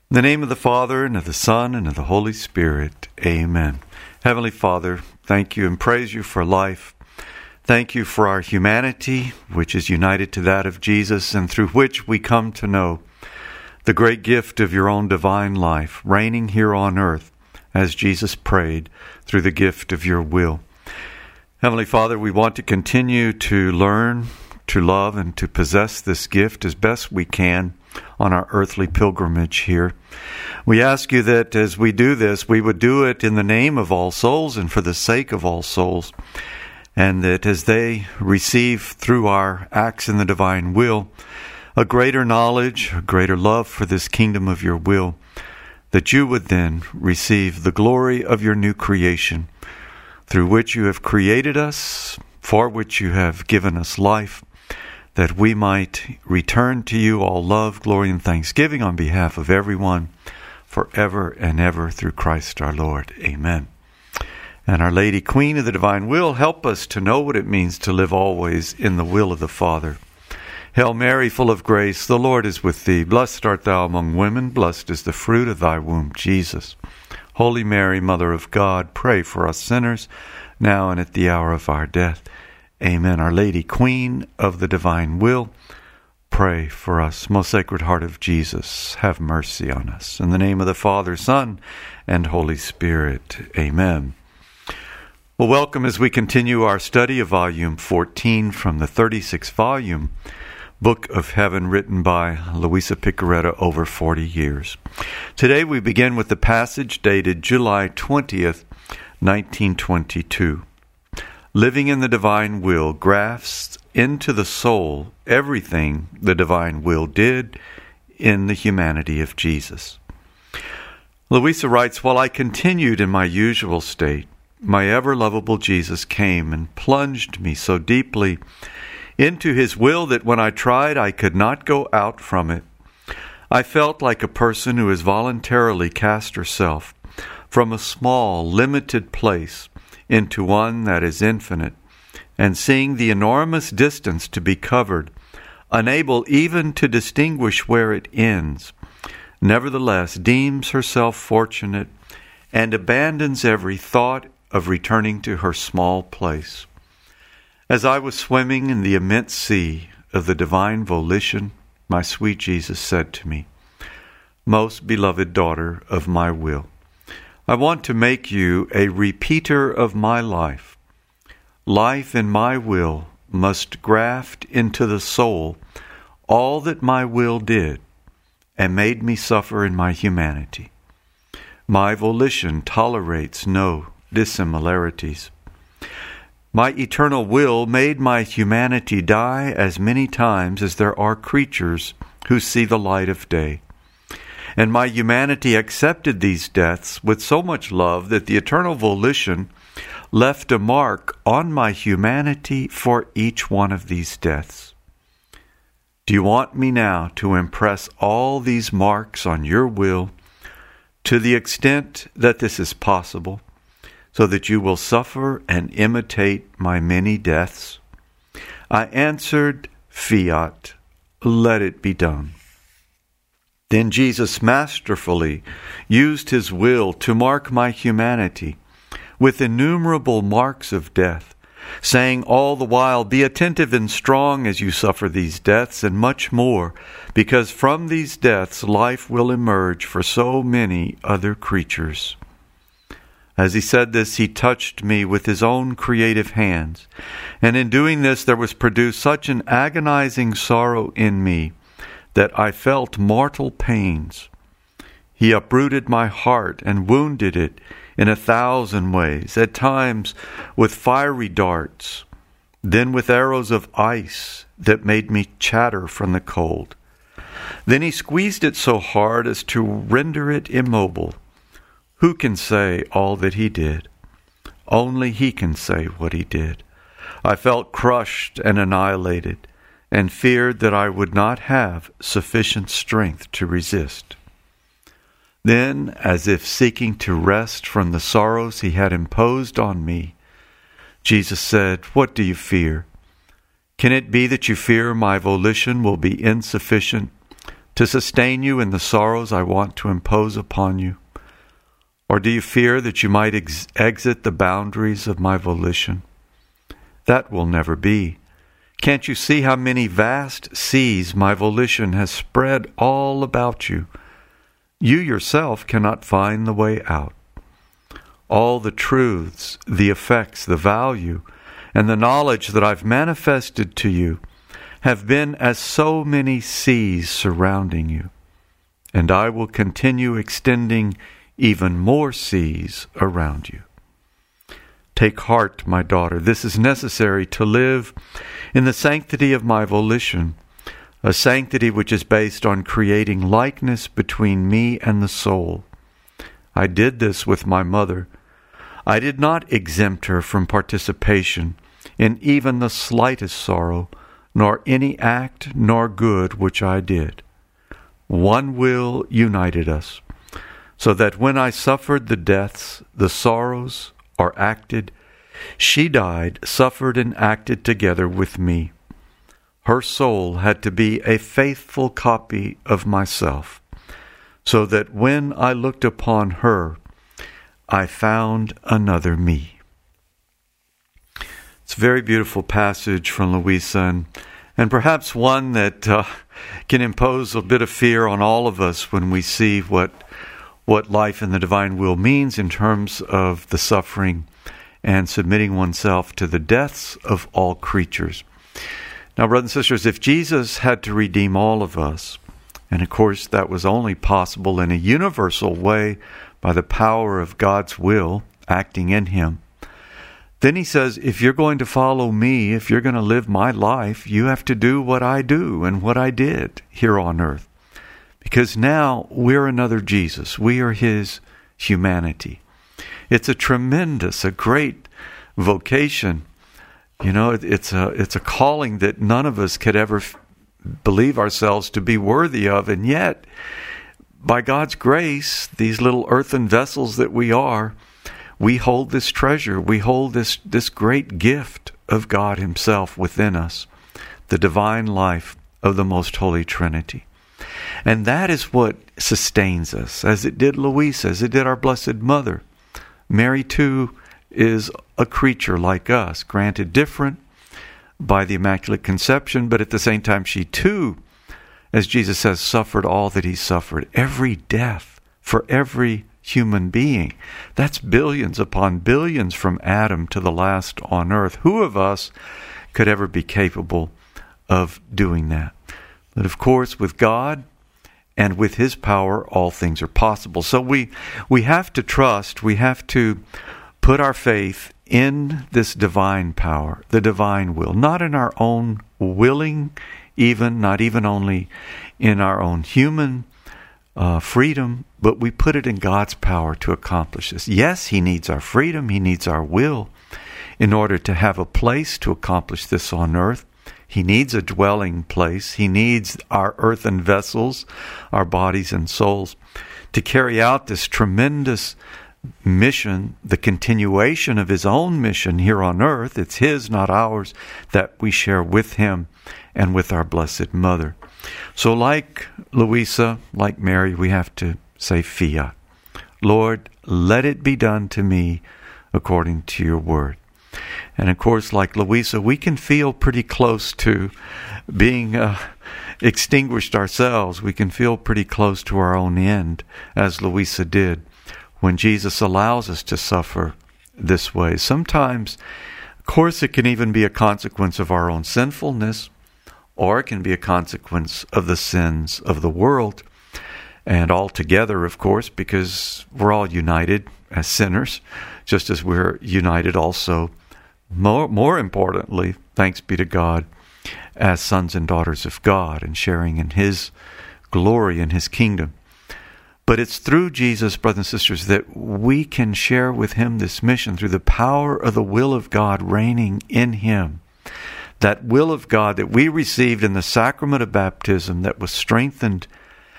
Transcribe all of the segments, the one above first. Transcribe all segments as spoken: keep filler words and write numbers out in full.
In the name of the Father, and of the Son, and of the Holy Spirit. Amen. Heavenly Father, thank you and praise you for life. Thank you for our humanity, which is united to that of Jesus, and through which we come to know the great gift of your own divine life, reigning here on earth, as Jesus prayed, through the gift of your will. Heavenly Father, we want to continue to learn, to love, and to possess this gift as best we can on our earthly pilgrimage here. We ask you that as we do this, we would do it in the name of all souls and for the sake of all souls, and that as they receive through our acts in the divine will a greater knowledge, a greater love for this kingdom of your will, that you would then receive the glory of your new creation, through which you have created us, for which you have given us life, that we might return to you all love, glory, and thanksgiving on behalf of everyone, forever and ever, through Christ our Lord. Amen. And Our Lady, Queen of the Divine Will, help us to know what it means to live always in the will of the Father. Hail Mary, full of grace, the Lord is with thee. Blessed art thou among women, blessed is the fruit of thy womb, Jesus. Holy Mary, Mother of God, pray for us sinners, now and at the hour of our death. Amen. Our Lady, Queen of the Divine Will, pray for us. Most Sacred Heart of Jesus, have mercy on us. In the name of the Father, Son, and Holy Spirit. Amen. Well, welcome as we continue our study of Volume fourteen from the thirty-sixth volume, Book of Heaven, written by Luisa Picaretta over forty years. Today we begin with the passage dated July twentieth, nineteen twenty-two. Living in the divine will grafts into the soul everything the divine will did in the humanity of Jesus. Luisa writes, while I continued in my usual state, my ever-lovable Jesus came and plunged me so deeply into his will that when I tried, I could not go out from it. I felt like a person who has voluntarily cast herself from a small, limited place into one that is infinite, and seeing the enormous distance to be covered, unable even to distinguish where it ends, nevertheless deems herself fortunate and abandons every thought of returning to her small place. As I was swimming in the immense sea of the divine volition, my sweet Jesus said to me, most beloved daughter of my will, I want to make you a repeater of my life. Life in my will must graft into the soul all that my will did and made me suffer in my humanity. My volition tolerates no dissimilarities. My eternal will made my humanity die as many times as there are creatures who see the light of day. And my humanity accepted these deaths with so much love that the eternal volition left a mark on my humanity for each one of these deaths. Do you want me now to impress all these marks on your will to the extent that this is possible, so that you will suffer and imitate my many deaths? I answered, Fiat, let it be done. Then Jesus masterfully used his will to mark my humanity with innumerable marks of death, saying all the while, be attentive and strong as you suffer these deaths, and much more, because from these deaths life will emerge for so many other creatures. As he said this, he touched me with his own creative hands, and in doing this there was produced such an agonizing sorrow in me that I felt mortal pains. He uprooted my heart and wounded it in a thousand ways, at times with fiery darts, then with arrows of ice that made me chatter from the cold. Then he squeezed it so hard as to render it immobile. Who can say all that he did? Only he can say what he did. I felt crushed and annihilated, and feared that I would not have sufficient strength to resist. Then, as if seeking to rest from the sorrows he had imposed on me, Jesus said, what do you fear? Can it be that you fear my volition will be insufficient to sustain you in the sorrows I want to impose upon you? Or do you fear that you might ex- exit the boundaries of my volition? That will never be. Can't you see how many vast seas my volition has spread all about you? You yourself cannot find the way out. All the truths, the effects, the value, and the knowledge that I've manifested to you have been as so many seas surrounding you, and I will continue extending even more seas around you. Take heart, my daughter. This is necessary to live in the sanctity of my volition, a sanctity which is based on creating likeness between me and the soul. I did this with my mother. I did not exempt her from participation in even the slightest sorrow, nor any act nor good which I did. One will united us, so that when I suffered the deaths, the sorrows, or acted, she died, suffered, and acted together with me. Her soul had to be a faithful copy of myself, so that when I looked upon her, I found another me. It's a very beautiful passage from Louisa, and, and perhaps one that uh, can impose a bit of fear on all of us when we see what what life in the divine will means in terms of the suffering and submitting oneself to the deaths of all creatures. Now, brothers and sisters, if Jesus had to redeem all of us, and of course that was only possible in a universal way by the power of God's will acting in him, then he says, if you're going to follow me, if you're going to live my life, you have to do what I do and what I did here on earth. Because now we're another Jesus. We are his humanity. It's a tremendous, a great vocation. You know, it's a it's a calling that none of us could ever f- believe ourselves to be worthy of. And yet, by God's grace, these little earthen vessels that we are, we hold this treasure. We hold this, this great gift of God himself within us, the divine life of the most holy Trinity. And that is what sustains us, as it did Louisa, as it did our Blessed Mother. Mary, too, is a creature like us, granted different by the Immaculate Conception, but at the same time she, too, as Jesus says, suffered all that he suffered. Every death for every human being. That's billions upon billions from Adam to the last on earth. Who of us could ever be capable of doing that? But of course, with God and with his power, all things are possible. So we we have to trust, we have to put our faith in this divine power, the divine will, not in our own willing, even, not even only in our own human uh, freedom, but we put it in God's power to accomplish this. Yes, he needs our freedom, he needs our will in order to have a place to accomplish this on earth. He needs a dwelling place. He needs our earthen vessels, our bodies and souls, to carry out this tremendous mission, the continuation of his own mission here on earth. It's his, not ours, that we share with him and with our Blessed Mother. So like Louisa, like Mary, we have to say fiat. Lord, let it be done to me according to your word. And of course, like Louisa, we can feel pretty close to being uh, extinguished ourselves. We can feel pretty close to our own end, as Louisa did, when Jesus allows us to suffer this way. Sometimes, of course, it can even be a consequence of our own sinfulness, or it can be a consequence of the sins of the world. And all together, of course, because we're all united as sinners, just as we're united also, more, more importantly, thanks be to God, as sons and daughters of God and sharing in his glory and his kingdom. But it's through Jesus, brothers and sisters, that we can share with him this mission through the power of the will of God reigning in him. That will of God that we received in the sacrament of baptism, that was strengthened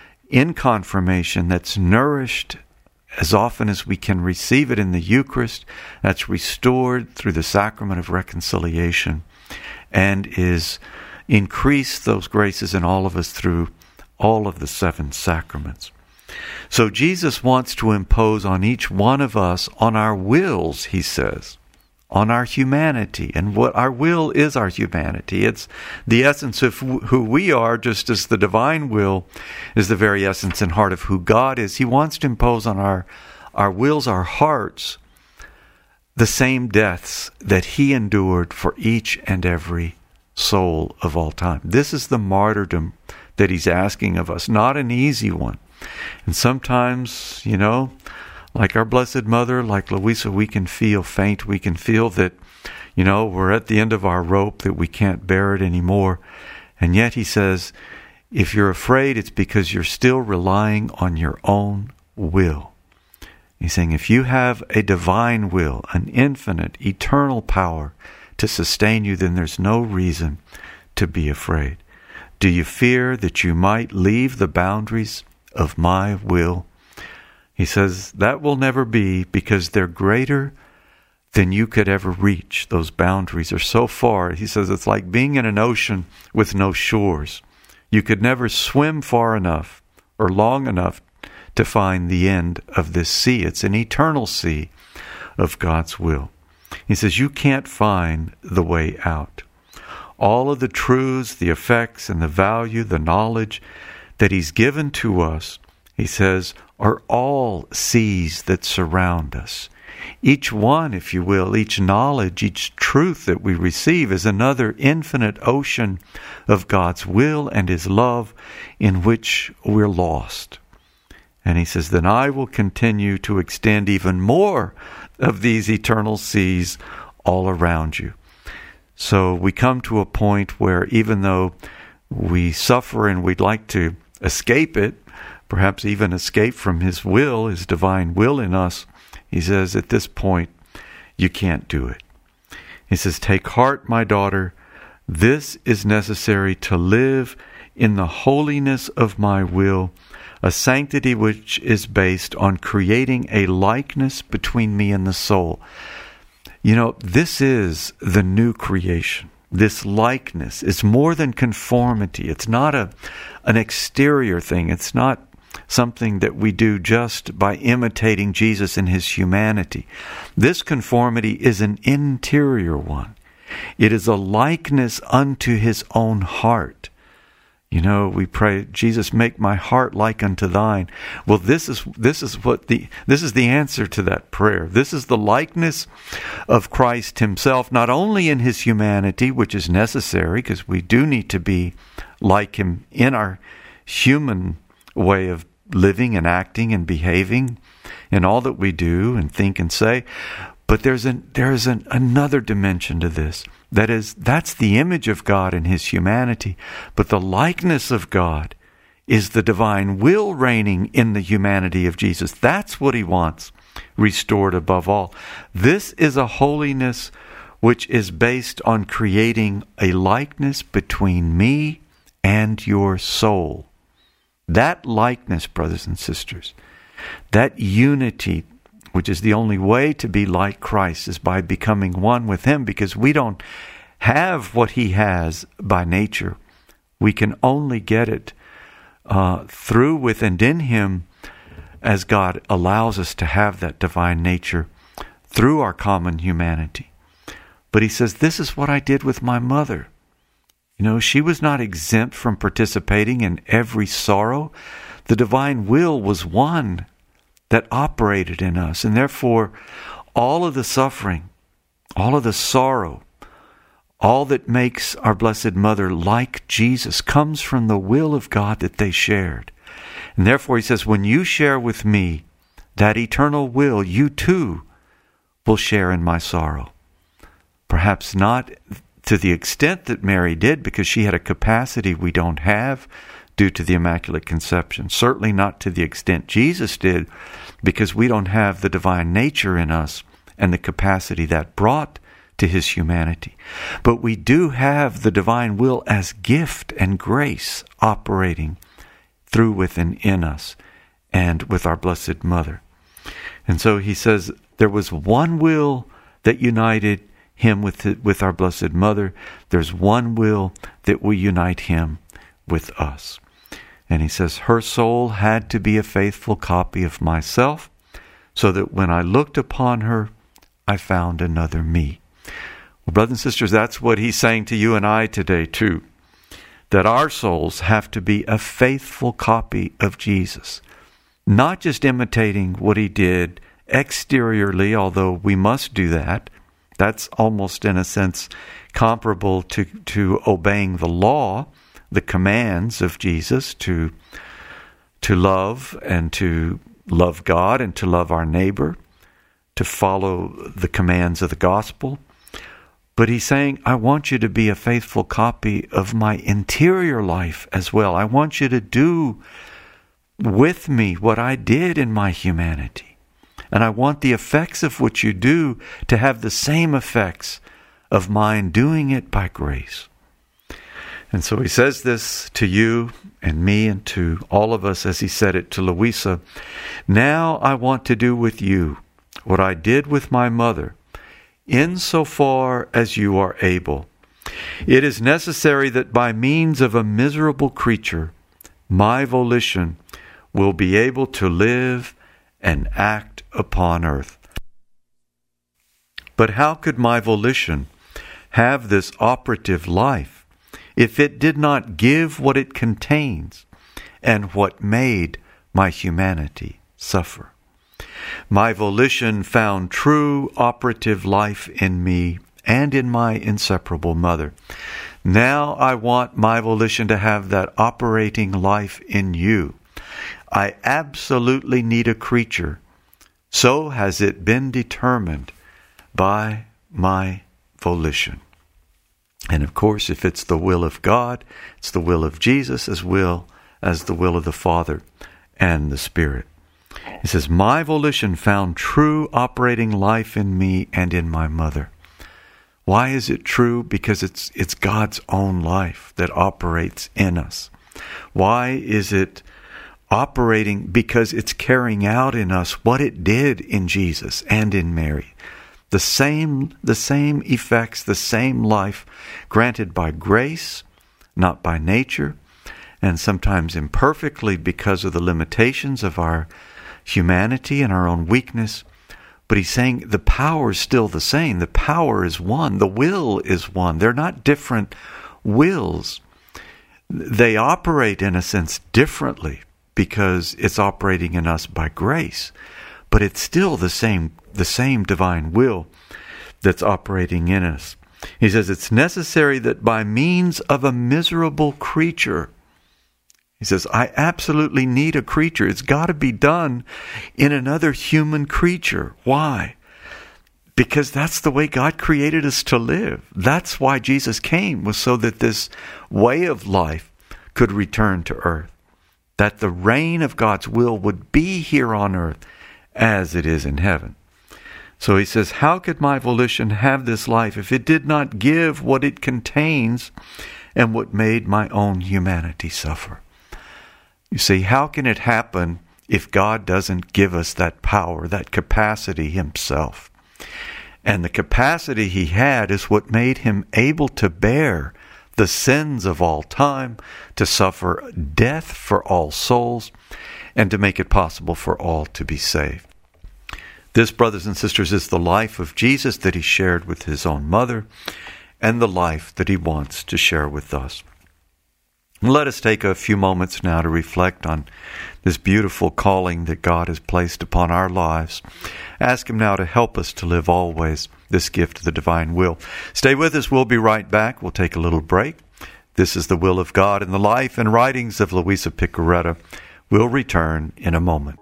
in confirmation, that's nourished as often as we can receive it in the Eucharist, that's restored through the sacrament of reconciliation, and is increased those graces in all of us through all of the seven sacraments. So Jesus wants to impose on each one of us, on our wills, he says, on our humanity. And what our will is our humanity. It's the essence of who we are, just as the divine will is the very essence and heart of who God is. He wants to impose on our, our wills, our hearts, the same deaths that he endured for each and every soul of all time. This is the martyrdom that he's asking of us, not an easy one. And sometimes, you know, like our Blessed Mother, like Louisa, we can feel faint. We can feel that, you know, we're at the end of our rope, that we can't bear it anymore. And yet he says, if you're afraid, it's because you're still relying on your own will. He's saying, if you have a divine will, an infinite, eternal power to sustain you, then there's no reason to be afraid. Do you fear that you might leave the boundaries of my will? He says, that will never be, because they're greater than you could ever reach. Those boundaries are so far. He says it's like being in an ocean with no shores. You could never swim far enough or long enough to find the end of this sea. It's an eternal sea of God's will. He says you can't find the way out. All of the truths, the effects, and the value, the knowledge that he's given to us, he says, are all seas that surround us. Each one, if you will, each knowledge, each truth that we receive is another infinite ocean of God's will and his love in which we're lost. And he says, then I will continue to extend even more of these eternal seas all around you. So we come to a point where even though we suffer and we'd like to escape it, perhaps even escape from his will, his divine will in us, he says, at this point, you can't do it. He says, take heart, my daughter. This is necessary to live in the holiness of my will, a sanctity which is based on creating a likeness between me and the soul. You know, this is the new creation. This likeness is more than conformity. It's not a an exterior thing. It's not something that we do just by imitating Jesus in his humanity. This conformity is an interior one. It is a likeness unto his own heart. You know, we pray, Jesus, make my heart like unto thine. Well, this is this is what the this is the answer to that prayer. This is the likeness of Christ himself, not only in his humanity, which is necessary, because we do need to be like him in our human way of living and acting and behaving in all that we do and think and say. But there's an there's an, another dimension to this. That is, that's the image of God in his humanity. But the likeness of God is the divine will reigning in the humanity of Jesus. That's what he wants restored above all. This is a holiness which is based on creating a likeness between me and your soul. That likeness, brothers and sisters, that unity, which is the only way to be like Christ, is by becoming one with him, because we don't have what he has by nature. We can only get it uh, through, with, and in him, as God allows us to have that divine nature through our common humanity. But he says, this is what I did with my mother. You know, she was not exempt from participating in every sorrow. The divine will was one that operated in us. And therefore, all of the suffering, all of the sorrow, all that makes our Blessed Mother like Jesus comes from the will of God that they shared. And therefore, he says, when you share with me that eternal will, you too will share in my sorrow. Perhaps not to the extent that Mary did, because she had a capacity we don't have due to the Immaculate Conception. Certainly not to the extent Jesus did, because we don't have the divine nature in us and the capacity that brought to his humanity. But we do have the divine will as gift and grace operating through, within, in us, and with our Blessed Mother. And so he says there was one will that united him with the, with our Blessed Mother. There's one will that will unite him with us. And he says, her soul had to be a faithful copy of myself, so that when I looked upon her, I found another me. Well, brothers and sisters, that's what he's saying to you and I today too. That our souls have to be a faithful copy of Jesus. Not just imitating what he did exteriorly, although we must do that. That's almost in a sense comparable to, to obeying the law, the commands of Jesus to, to love and to love God and to love our neighbor, to follow the commands of the gospel. But he's saying, I want you to be a faithful copy of my interior life as well. I want you to do with me what I did in my humanity. And I want the effects of what you do to have the same effects of mine doing it by grace. And so he says this to you and me and to all of us as he said it to Louisa. Now I want to do with you what I did with my mother, insofar as you are able. It is necessary that by means of a miserable creature, my volition will be able to live and act upon earth. But how could my volition have this operative life if it did not give what it contains and what made my humanity suffer? My volition found true operative life in me and in my inseparable mother. Now I want my volition to have that operating life in you. I absolutely need a creature. So has it been determined by my volition. And of course, if it's the will of God, it's the will of Jesus as well as the will of the Father and the Spirit. He says, my volition found true operating life in me and in my mother. Why is it true? Because it's it's God's own life that operates in us. Why is it operating? Because it's carrying out in us what it did in Jesus and in Mary. The same, the same effects, the same life granted by grace, not by nature, and sometimes imperfectly because of the limitations of our humanity and our own weakness. But he's saying the power is still the same. The power is one. The will is one. They're not different wills. They operate in a sense differently because it's operating in us by grace. But it's still the same, the same divine will that's operating in us. He says it's necessary that by means of a miserable creature, he says, I absolutely need a creature. It's got to be done in another human creature. Why? Because that's the way God created us to live. That's why Jesus came, was so that this way of life could return to earth. That the reign of God's will would be here on earth as it is in heaven. So he says, how could my volition have this life if it did not give what it contains and what made my own humanity suffer? You see, how can it happen if God doesn't give us that power, that capacity himself? And the capacity he had is what made him able to bear the sins of all time, to suffer death for all souls, and to make it possible for all to be saved. This, brothers and sisters, is the life of Jesus that he shared with his own mother, and the life that he wants to share with us. Let us take a few moments now to reflect on this beautiful calling that God has placed upon our lives. Ask him now to help us to live always this gift of the divine will. Stay with us. We'll be right back. We'll take a little break. This is the will of God in the life and writings of Louisa Picaretta. We'll return in a moment.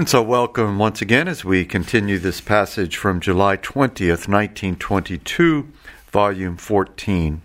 And so welcome once again as we continue this passage from July twentieth, nineteen twenty-two, volume fourteen.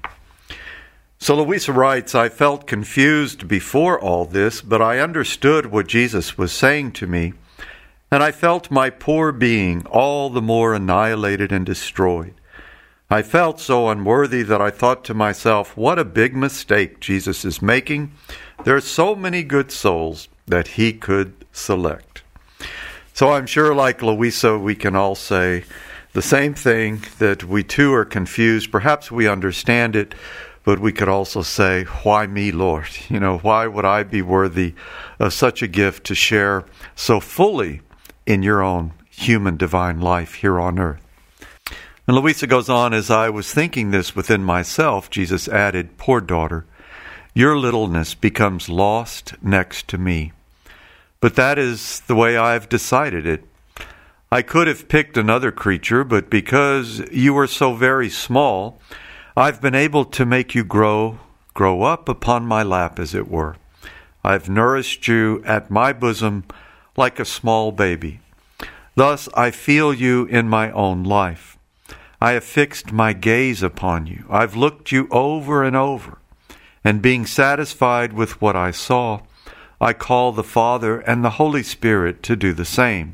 So Louisa writes, I felt confused before all this, but I understood what Jesus was saying to me, and I felt my poor being all the more annihilated and destroyed. I felt so unworthy that I thought to myself, what a big mistake Jesus is making. There are so many good souls that he could select. So I'm sure, like Louisa, we can all say the same thing, that we too are confused. Perhaps we understand it, but we could also say, why me, Lord? You know, why would I be worthy of such a gift to share so fully in your own human divine life here on earth? And Louisa goes on, as I was thinking this within myself, Jesus added, poor daughter, your littleness becomes lost next to me. But that is the way I've decided it. I could have picked another creature, but because you are so very small, I've been able to make you grow, grow up upon my lap, as it were. I've nourished you at my bosom like a small baby. Thus I feel you in my own life. I have fixed my gaze upon you. I've looked you over and over, and being satisfied with what I saw, I call the Father and the Holy Spirit to do the same.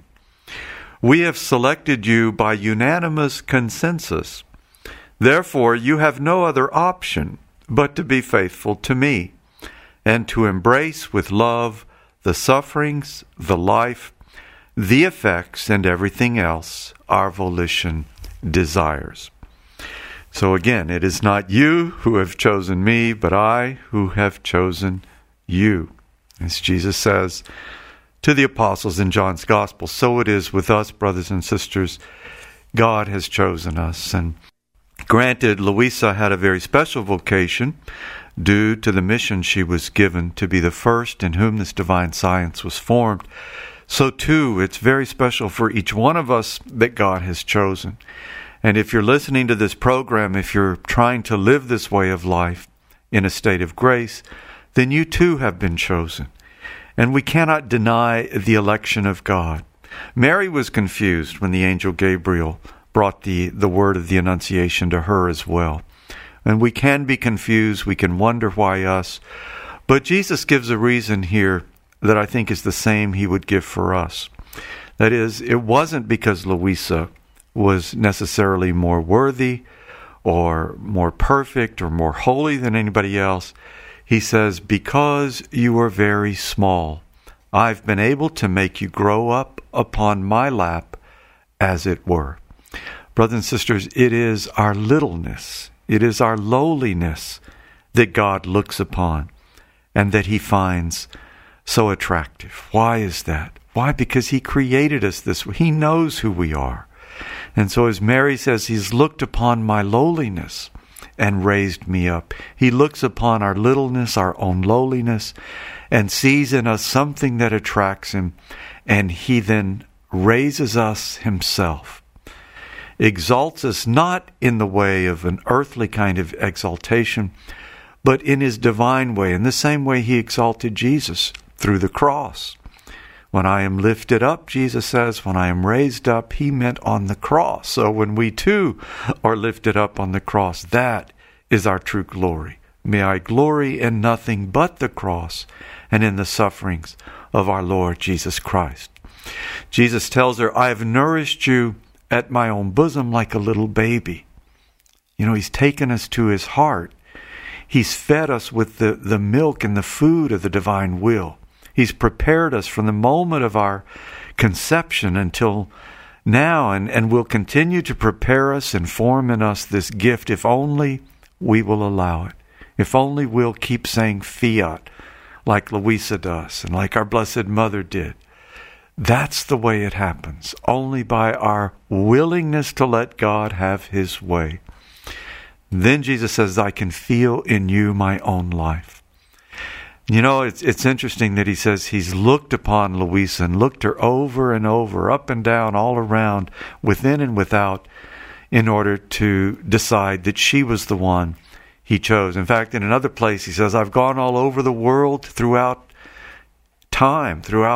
We have selected you by unanimous consensus. Therefore, you have no other option but to be faithful to me and to embrace with love the sufferings, the life, the effects, and everything else our volition desires. So again, it is not you who have chosen me, but I who have chosen you. As Jesus says to the apostles in John's Gospel, so it is with us, brothers and sisters. God has chosen us. And granted, Louisa had a very special vocation due to the mission she was given to be the first in whom this divine science was formed. So too, it's very special for each one of us that God has chosen. And if you're listening to this program, if you're trying to live this way of life in a state of grace, then you too have been chosen. And we cannot deny the election of God. Mary was confused when the angel Gabriel brought the, the word of the Annunciation to her as well. And we can be confused, we can wonder why us, but Jesus gives a reason here that I think is the same he would give for us. That is, it wasn't because Louisa was necessarily more worthy or more perfect or more holy than anybody else. He says, because you are very small, I've been able to make you grow up upon my lap, as it were. Brothers and sisters, it is our littleness, it is our lowliness that God looks upon and that he finds so attractive. Why is that? Why? Because he created us this way. He knows who we are. And so as Mary says, he's looked upon my lowliness and raised me up. He looks upon our littleness, our own lowliness, and sees in us something that attracts him, and he then raises us himself, exalts us not in the way of an earthly kind of exaltation, but in his divine way, in the same way he exalted Jesus through the cross. When I am lifted up, Jesus says, when I am raised up, he meant on the cross. So when we too are lifted up on the cross, that is our true glory. May I glory in nothing but the cross and in the sufferings of our Lord Jesus Christ. Jesus tells her, I have nourished you at my own bosom like a little baby. You know, he's taken us to his heart. He's fed us with the, the milk and the food of the divine will. He's prepared us from the moment of our conception until now, and, and will continue to prepare us and form in us this gift if only we will allow it. If only we'll keep saying fiat like Louisa does and like our Blessed Mother did. That's the way it happens, only by our willingness to let God have his way. Then Jesus says, I can feel in you my own life. You know, it's it's interesting that he says he's looked upon Louisa and looked her over and over, up and down, all around, within and without, in order to decide that she was the one he chose. In fact, in another place, he says, I've gone all over the world throughout time, throughout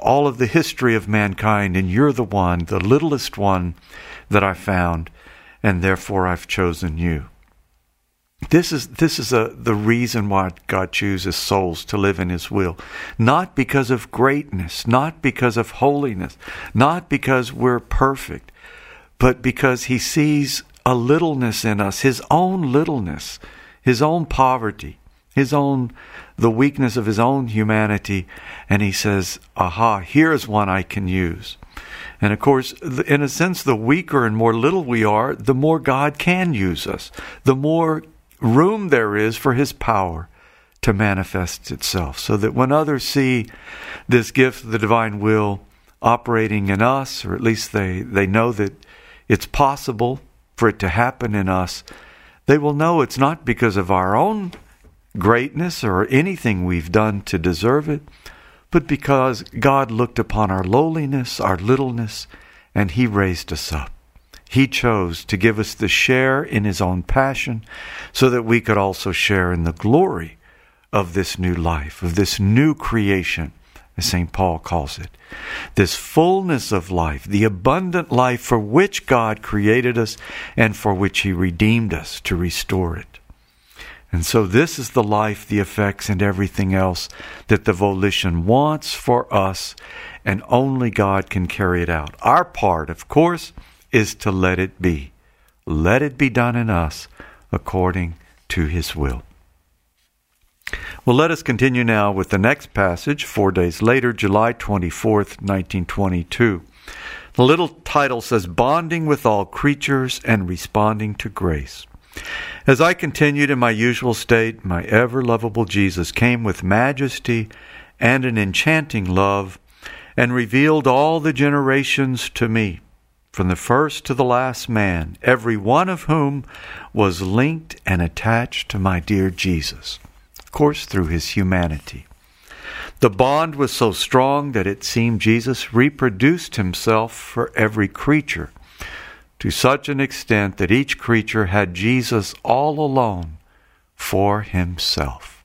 all of the history of mankind, and you're the one, the littlest one that I found, and therefore I've chosen you. This is this is a, the reason why God chooses souls to live in His will. Not because of greatness, not because of holiness, not because we're perfect, but because He sees a littleness in us, His own littleness, His own poverty, His own, the weakness of His own humanity, and He says, aha, here's one I can use. And of course, in a sense, the weaker and more little we are, the more God can use us, the more room there is for His power to manifest itself, so that when others see this gift of the divine will operating in us, or at least they, they know that it's possible for it to happen in us, they will know it's not because of our own greatness or anything we've done to deserve it, but because God looked upon our lowliness, our littleness, and He raised us up. He chose to give us the share in His own passion so that we could also share in the glory of this new life, of this new creation, as Saint Paul calls it. This fullness of life, the abundant life for which God created us and for which He redeemed us to restore it. And so this is the life, the effects, and everything else that the volition wants for us, and only God can carry it out. Our part, of course, is to let it be. Let it be done in us according to His will. Well, let us continue now with the next passage, four days later, July twenty-fourth, nineteen twenty-two. The little title says, Bonding with All Creatures and Responding to Grace. As I continued in my usual state, my ever-lovable Jesus came with majesty and an enchanting love and revealed all the generations to me, from the first to the last man, every one of whom was linked and attached to my dear Jesus, of course, through His humanity. The bond was so strong that it seemed Jesus reproduced Himself for every creature, to such an extent that each creature had Jesus all alone for Himself.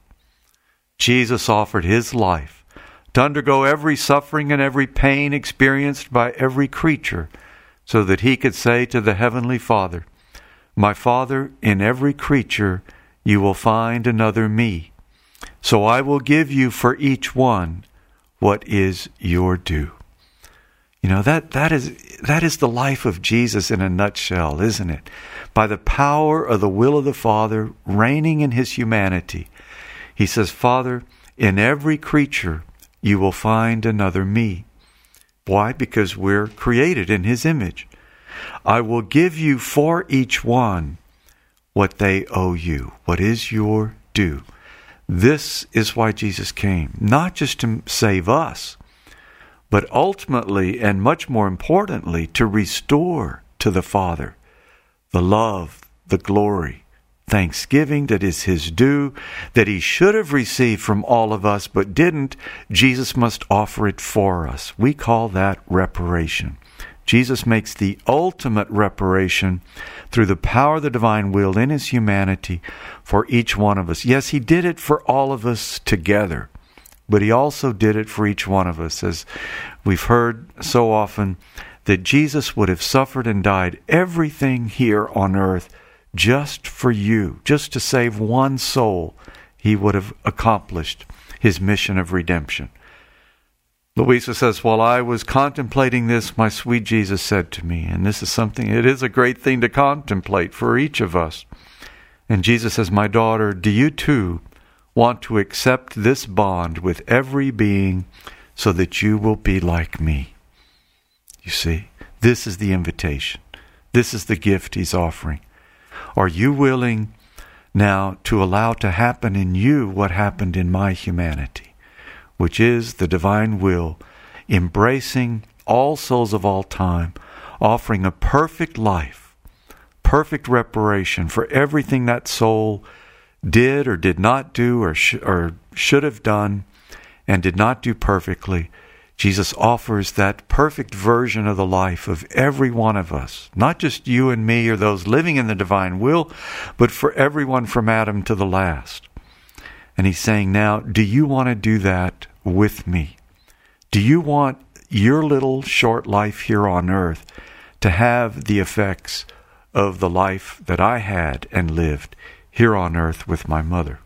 Jesus offered His life to undergo every suffering and every pain experienced by every creature, so that He could say to the Heavenly Father, My Father, in every creature you will find another me, so I will give you for each one what is your due. You know, that that is that is the life of Jesus in a nutshell, isn't it? By the power of the will of the Father reigning in His humanity, He says, Father, in every creature you will find another me. Why? Because we're created in His image. I will give you for each one what they owe you, what is your due. This is why Jesus came, not just to save us, but ultimately and much more importantly, to restore to the Father the love, the glory, thanksgiving that is His due, that He should have received from all of us but didn't. Jesus must offer it for us. We call that reparation. Jesus makes the ultimate reparation through the power of the divine will in His humanity for each one of us. Yes, He did it for all of us together, but He also did it for each one of us, as we've heard so often, that Jesus would have suffered and died everything here on earth just for you, just to save one soul. He would have accomplished His mission of redemption. Louisa says, while I was contemplating this, my sweet Jesus said to me, and this is something, it is a great thing to contemplate for each of us. And Jesus says, my daughter, do you too want to accept this bond with every being so that you will be like me? You see, this is the invitation. This is the gift He's offering. Are you willing now to allow to happen in you what happened in my humanity, which is the divine will, embracing all souls of all time, offering a perfect life, perfect reparation for everything that soul did or did not do or, sh- or should have done and did not do perfectly. Jesus offers that perfect version of the life of every one of us, not just you and me or those living in the divine will, but for everyone from Adam to the last. And He's saying now, do you want to do that with me? Do you want your little short life here on earth to have the effects of the life that I had and lived here on earth with my mother?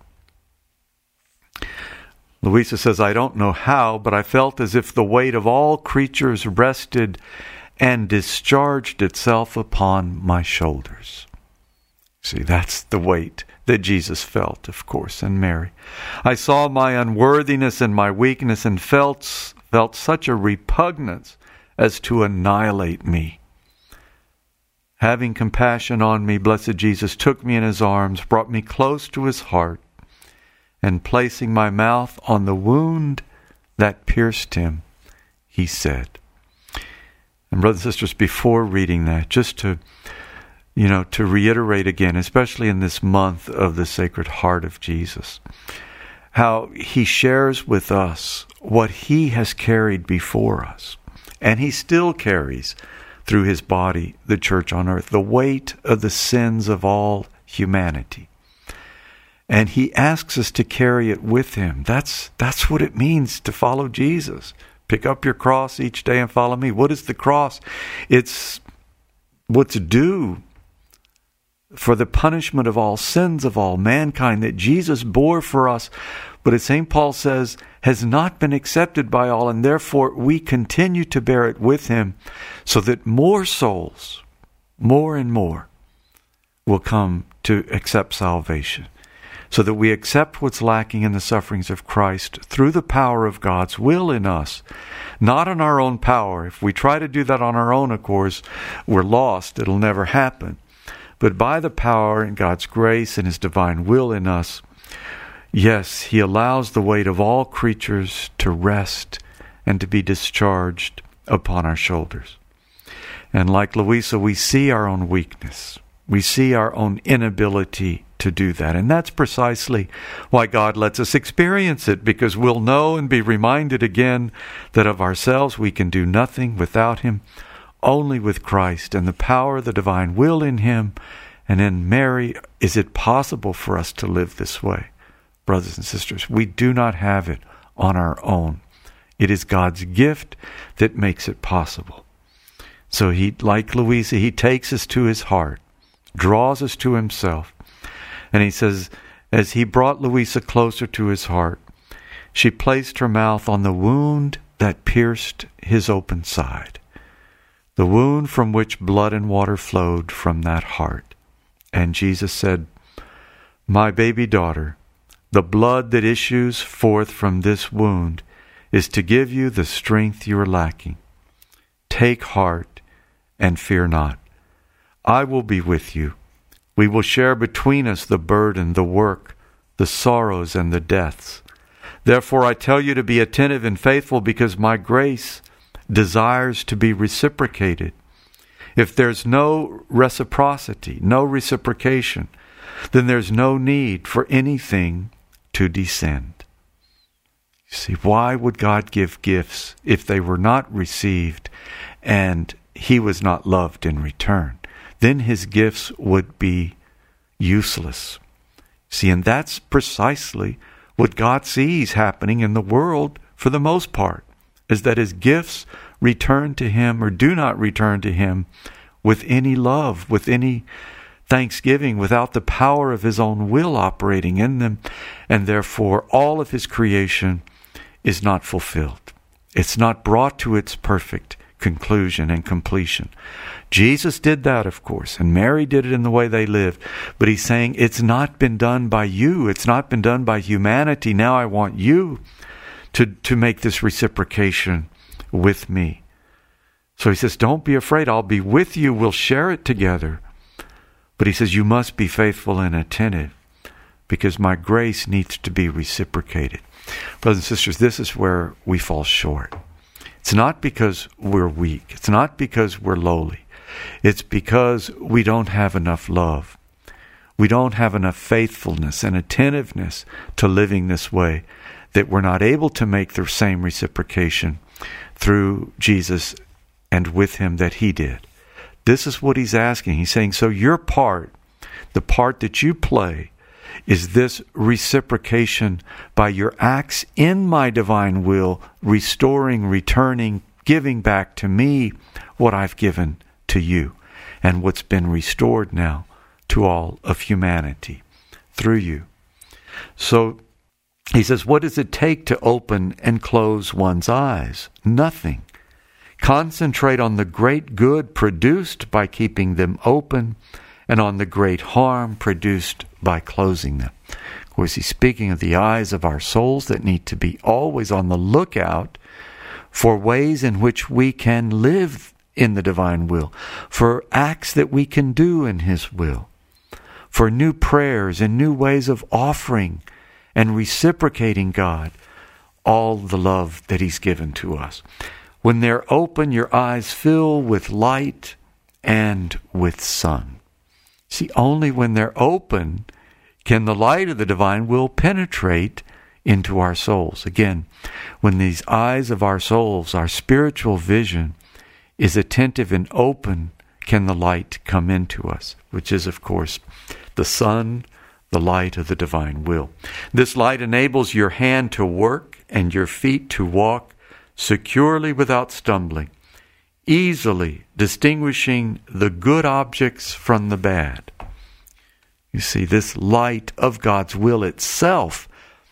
Louisa says, I don't know how, but I felt as if the weight of all creatures rested and discharged itself upon my shoulders. See, that's the weight that Jesus felt, of course, and Mary. I saw my unworthiness and my weakness and felt, felt such a repugnance as to annihilate me. Having compassion on me, blessed Jesus took me in his arms, brought me close to his heart, and placing my mouth on the wound that pierced him, he said. And brothers and sisters, before reading that, just to, you know, to reiterate again, especially in this month of the Sacred Heart of Jesus, how he shares with us what he has carried before us. And he still carries through his body, the church on earth, the weight of the sins of all humanity. And he asks us to carry it with him. That's that's what it means to follow Jesus. Pick up your cross each day and follow me. What is the cross? It's what's due for the punishment of all sins of all mankind that Jesus bore for us, but as Saint Paul says, has not been accepted by all, and therefore we continue to bear it with him so that more souls, more and more, will come to accept salvation. So that we accept what's lacking in the sufferings of Christ through the power of God's will in us, not in our own power. If we try to do that on our own, of course, we're lost. It'll never happen. But by the power and God's grace and his divine will in us, yes, he allows the weight of all creatures to rest and to be discharged upon our shoulders. And like Louisa, we see our own weakness. We see our own inability to do that. And that's precisely why God lets us experience it, because we'll know and be reminded again that of ourselves we can do nothing without him, only with Christ and the power of the divine will in him. And in Mary, is it possible for us to live this way? Brothers and sisters, we do not have it on our own. It is God's gift that makes it possible. So he, like Louisa, he takes us to his heart, draws us to himself. And he says, as he brought Louisa closer to his heart, she placed her mouth on the wound that pierced his open side, the wound from which blood and water flowed from that heart. And Jesus said, my baby daughter, the blood that issues forth from this wound is to give you the strength you are lacking. Take heart and fear not. I will be with you. We will share between us the burden, the work, the sorrows, and the deaths. Therefore I tell you to be attentive and faithful, because my grace desires to be reciprocated. If there's no reciprocity, no reciprocation, then there's no need for anything to descend. You see, why would God give gifts if they were not received and he was not loved in return? Then his gifts would be useless. See, and that's precisely what God sees happening in the world for the most part, is that his gifts return to him or do not return to him with any love, with any thanksgiving, without the power of his own will operating in them, and therefore all of his creation is not fulfilled. It's not brought to its perfect conclusion and completion. Jesus did that, of course, and Mary did it in the way they lived, but he's saying it's not been done by you. It's not been done by humanity. Now I want you to, to make this reciprocation with me. So he says, don't be afraid. I'll be with you. We'll share it together. But he says, you must be faithful and attentive, because my grace needs to be reciprocated. Brothers and sisters, this is where we fall short. It's not because we're weak. It's not because we're lowly. It's because we don't have enough love. We don't have enough faithfulness and attentiveness to living this way, that we're not able to make the same reciprocation through Jesus and with him that he did. This is what he's asking. He's saying, so your part, the part that you play is this reciprocation by your acts in my divine will, restoring, returning, giving back to me what I've given to you and what's been restored now to all of humanity through you. So he says, what does it take to open and close one's eyes? Nothing. Concentrate on the great good produced by keeping them open and on the great harm produced by closing them. Of course, he's speaking of the eyes of our souls that need to be always on the lookout for ways in which we can live in the divine will, for acts that we can do in his will, for new prayers and new ways of offering and reciprocating God all the love that he's given to us. When they're open, your eyes fill with light and with sun. See, only when they're open can the light of the divine will penetrate into our souls. Again, when these eyes of our souls, our spiritual vision, is attentive and open, can the light come into us, which is, of course, the sun, the light of the divine will. This light enables your hand to work and your feet to walk securely without stumbling, easily distinguishing the good objects from the bad. You see, this light of God's will itself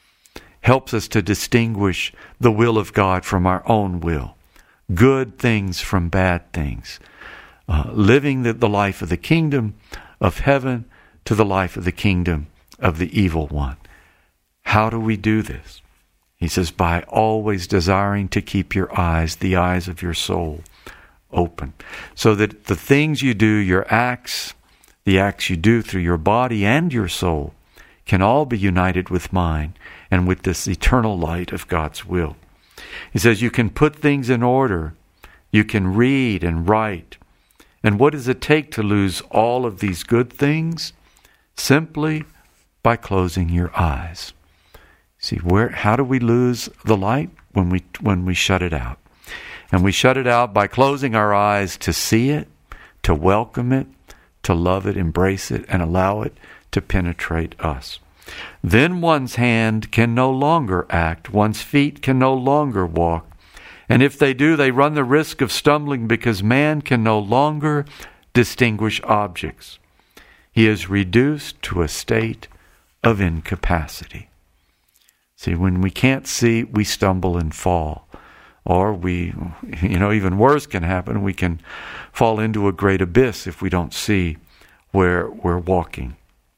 helps us to distinguish the will of God from our own will, good things from bad things, uh, living the, the life of the kingdom of heaven to the life of the kingdom of the evil one. How do we do this? He says, by always desiring to keep your eyes, the eyes of your soul, open, so that the things you do, your acts, the acts you do through your body and your soul, can all be united with mine and with this eternal light of God's will. He says, you can put things in order. You can read and write. And what does it take to lose all of these good things? Simply by closing your eyes. See, where? How do we lose the light? When we when we shut it out. And we shut it out by closing our eyes to see it, to welcome it, to love it, embrace it, and allow it to penetrate us. Then one's hand can no longer act, one's feet can no longer walk, and if they do, they run the risk of stumbling because man can no longer distinguish objects. He is reduced to a state of incapacity. See, when we can't see, we stumble and fall. Or we, you know, even worse can happen. We can fall into a great abyss if we don't see where we're walking.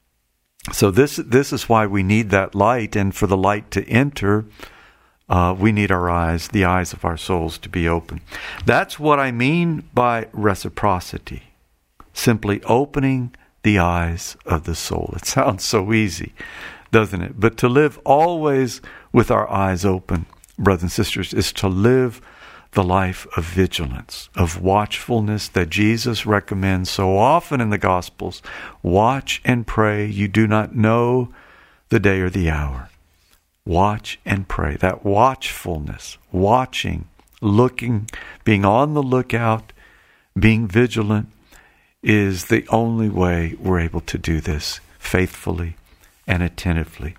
So this this is why we need that light, and for the light to enter, uh, we need our eyes, the eyes of our souls, to be open. That's what I mean by reciprocity. Simply opening the eyes of the soul. It sounds so easy, doesn't it? But to live always with our eyes open, brothers and sisters, is to live the life of vigilance, of watchfulness that Jesus recommends so often in the Gospels. Watch and pray. You do not know the day or the hour. Watch and pray. That watchfulness, watching, looking, being on the lookout, being vigilant, is the only way we're able to do this faithfully and attentively.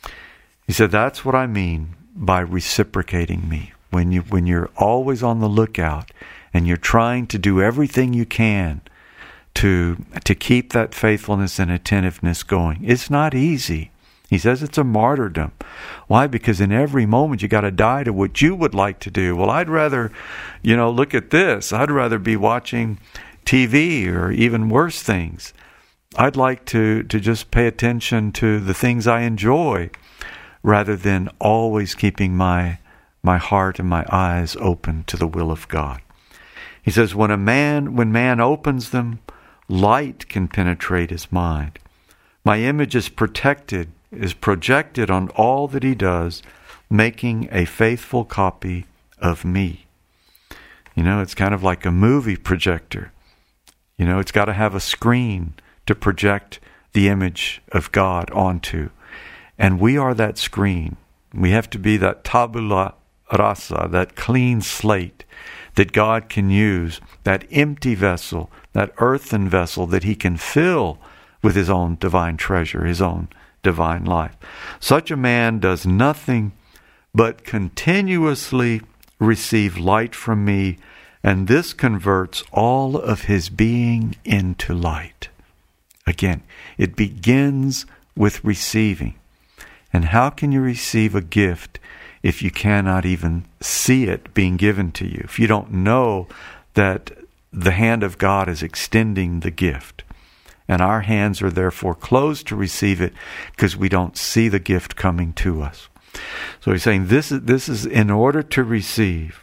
He said, that's what I mean by reciprocating me. When you when you're always on the lookout and you're trying to do everything you can to to keep that faithfulness and attentiveness going. It's not easy. He says it's a martyrdom. Why? Because in every moment you got to die to what you would like to do. Well, I'd rather, you know, look at this. I'd rather be watching T V or even worse things. I'd like to, to just pay attention to the things I enjoy rather than always keeping my my heart and my eyes open to the will of God. He says, when a man, when man opens them, light can penetrate his mind. My image is protected, is projected on all that he does, making a faithful copy of me. You know, it's kind of like a movie projector. You know, it's got to have a screen to project the image of God onto. And we are that screen. We have to be that tabula rasa, that clean slate that God can use, that empty vessel, that earthen vessel that he can fill with his own divine treasure, his own divine life. Such a man does nothing but continuously receive light from me, and this converts all of his being into light. Again, it begins with receiving. And how can you receive a gift if you cannot even see it being given to you? If you don't know that the hand of God is extending the gift. And our hands are therefore closed to receive it because we don't see the gift coming to us. So he's saying this is, this is in order to receive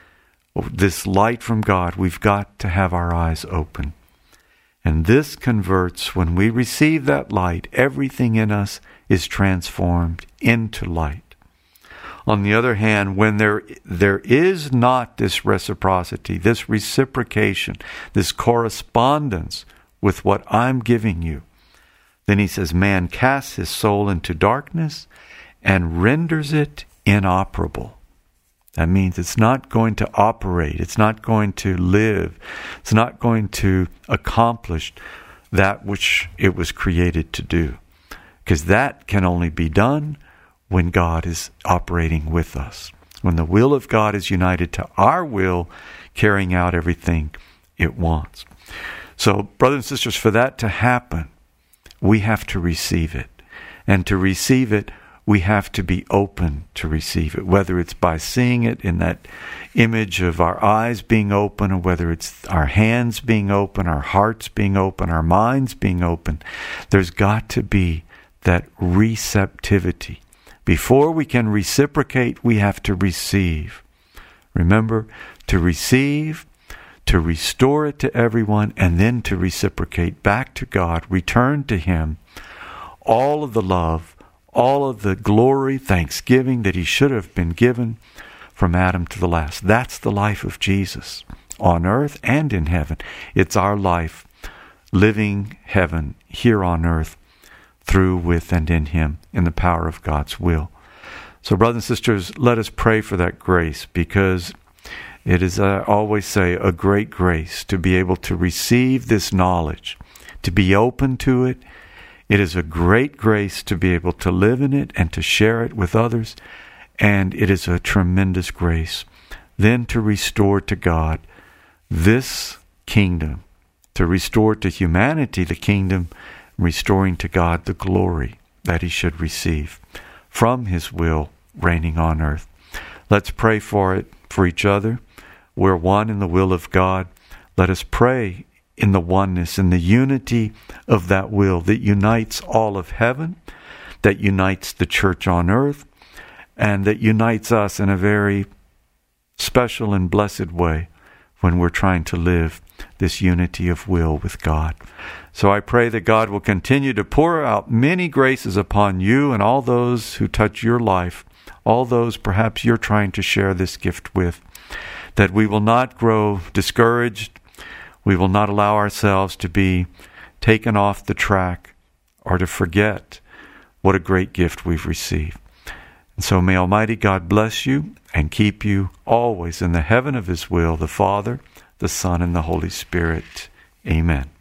this light from God, we've got to have our eyes open. And this converts, when we receive that light, everything in us is transformed into light. On the other hand, when there there is not this reciprocity, this reciprocation, this correspondence with what I'm giving you, then he says, man casts his soul into darkness and renders it inoperable. That means it's not going to operate. It's not going to live. It's not going to accomplish that which it was created to do. Because that can only be done when God is operating with us. When the will of God is united to our will, carrying out everything it wants. So, brothers and sisters, for that to happen, we have to receive it. And to receive it, we have to be open to receive it, whether it's by seeing it in that image of our eyes being open, or whether it's our hands being open, our hearts being open, our minds being open. There's got to be that receptivity. Before we can reciprocate, we have to receive. Remember, to receive, to restore it to everyone, and then to reciprocate back to God, return to Him all of the love, all of the glory, thanksgiving that He should have been given from Adam to the last. That's the life of Jesus on earth and in heaven. It's our life living heaven here on earth through, with, and in Him in the power of God's will. So, brothers and sisters, let us pray for that grace, because it is, I always say, a great grace to be able to receive this knowledge, to be open to it. It is a great grace to be able to live in it and to share it with others. And it is a tremendous grace then to restore to God this kingdom, to restore to humanity the kingdom, restoring to God the glory that He should receive from His will reigning on earth. Let's pray for it, for each other. We're one in the will of God. Let us pray in the oneness, in the unity of that will that unites all of heaven, that unites the church on earth, and that unites us in a very special and blessed way when we're trying to live this unity of will with God. So I pray that God will continue to pour out many graces upon you and all those who touch your life, all those perhaps you're trying to share this gift with, that we will not grow discouraged. We will not allow ourselves to be taken off the track or to forget what a great gift we've received. And so may Almighty God bless you and keep you always in the heaven of His will, the Father, the Son, and the Holy Spirit. Amen.